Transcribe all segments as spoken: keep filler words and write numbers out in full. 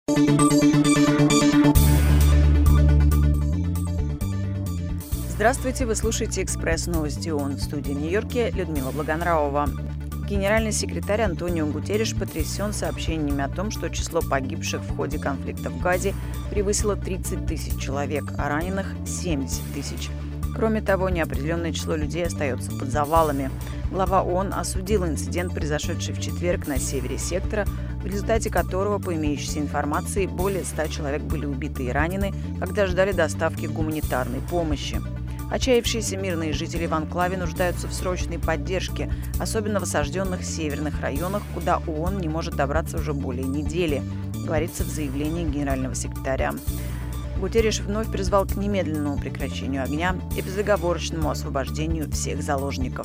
Здравствуйте, вы слушаете «Экспресс новости ООН». В студии в Нью-Йорке Людмила Благонравова. Генеральный секретарь Антонио Гутерриш потрясен сообщениями о том, что число погибших в ходе конфликта в Газе превысило тридцать тысяч человек, а раненых – семьдесят тысяч. Кроме того, неопределенное число людей остается под завалами. Глава ООН осудил инцидент, произошедший в четверг на севере сектора, в результате которого, по имеющейся информации, более ста человек были убиты и ранены, когда ждали доставки гуманитарной помощи. Отчаявшиеся мирные жители в анклаве нуждаются в срочной поддержке, особенно в осажденных северных районах, куда ООН не может добраться уже более недели, говорится в заявлении генерального секретаря. Гутерриш вновь призвал к немедленному прекращению огня и безоговорочному освобождению всех заложников.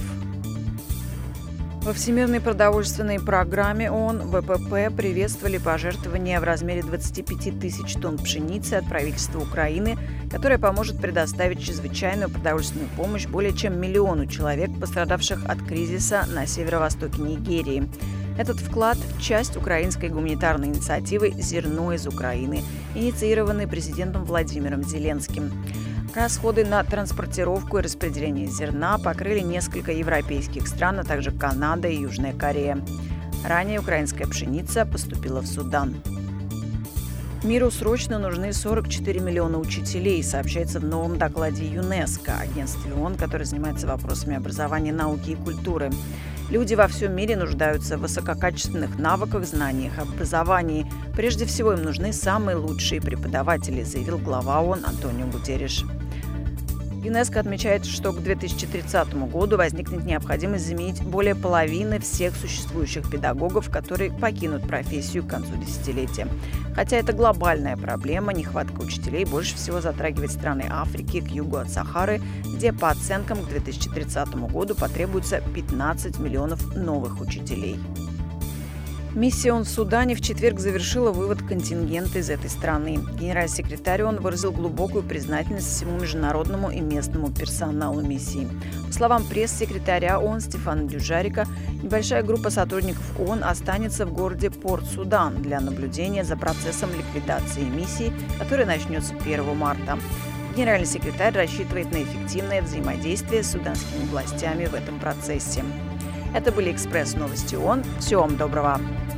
Во Всемирной продовольственной программе ООН вэ пэ пэ приветствовали пожертвования в размере двадцати пяти тысяч тонн пшеницы от правительства Украины, которое поможет предоставить чрезвычайную продовольственную помощь более чем миллиону человек, пострадавших от кризиса на северо-востоке Нигерии. Этот вклад – часть украинской гуманитарной инициативы «Зерно из Украины», инициированной президентом Владимиром Зеленским. Расходы на транспортировку и распределение зерна покрыли несколько европейских стран, а также Канада и Южная Корея. Ранее украинская пшеница поступила в Судан. Миру срочно нужны сорок четыре миллиона учителей, сообщается в новом докладе ЮНЕСКО, агентстве ООН, которое занимается вопросами образования, науки и культуры. Люди во всем мире нуждаются в высококачественных навыках, знаниях, образовании. Прежде всего, им нужны самые лучшие преподаватели, заявил глава ООН Антонио Гутерриш. ЮНЕСКО отмечает, что к две тысячи тридцатому году возникнет необходимость заменить более половины всех существующих педагогов, которые покинут профессию к концу десятилетия. Хотя это глобальная проблема, нехватка учителей больше всего затрагивает страны Африки к югу от Сахары, где по оценкам к две тысячи тридцатому году потребуется пятнадцать миллионов новых учителей. Миссия ООН в Судане в четверг завершила вывод контингента из этой страны. Генеральный секретарь ООН выразил глубокую признательность всему международному и местному персоналу миссии. По словам пресс-секретаря ООН Стефана Дюжарика, небольшая группа сотрудников ООН останется в городе Порт-Судан для наблюдения за процессом ликвидации миссии, который начнется первого марта. Генеральный секретарь рассчитывает на эффективное взаимодействие с суданскими властями в этом процессе. Это были «Экспресс новости ООН». Всего вам доброго!